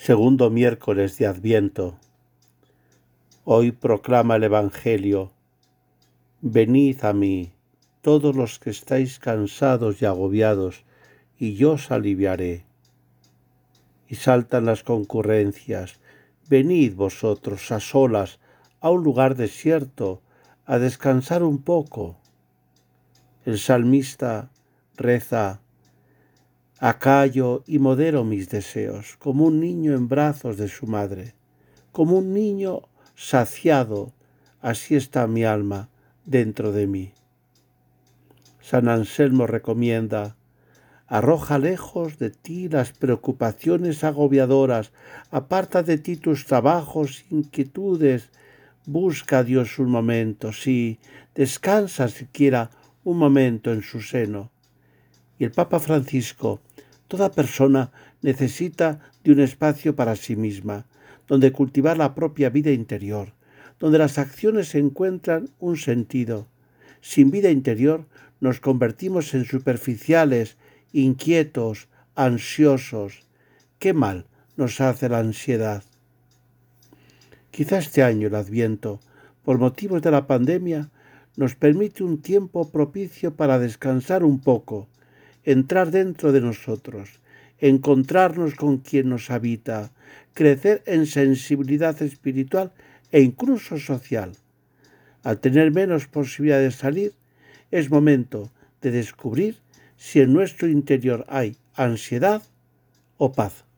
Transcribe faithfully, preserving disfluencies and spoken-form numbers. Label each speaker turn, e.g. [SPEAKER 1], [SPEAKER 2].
[SPEAKER 1] Segundo miércoles de Adviento. Hoy proclama el Evangelio: Venid a mí, todos los que estáis cansados y agobiados, y yo os aliviaré. Y saltan las concurrencias: venid vosotros a solas a un lugar desierto, a descansar un poco. El salmista reza: acallo y modero mis deseos, como un niño en brazos de su madre, como un niño saciado, así está mi alma dentro de mí. San Anselmo recomienda: arroja lejos de ti las preocupaciones agobiadoras, aparta de ti tus trabajos, inquietudes, busca a Dios un momento, sí, descansa siquiera un momento en su seno. Y el Papa Francisco: toda persona necesita de un espacio para sí misma, donde cultivar la propia vida interior, donde las acciones encuentran un sentido. Sin vida interior nos convertimos en superficiales, inquietos, ansiosos. ¿Qué mal nos hace la ansiedad? Quizá este año el Adviento, por motivos de la pandemia, nos permite un tiempo propicio para descansar un poco, entrar dentro de nosotros, encontrarnos con quien nos habita, crecer en sensibilidad espiritual e incluso social. Al tener menos posibilidad de salir, es momento de descubrir si en nuestro interior hay ansiedad o paz.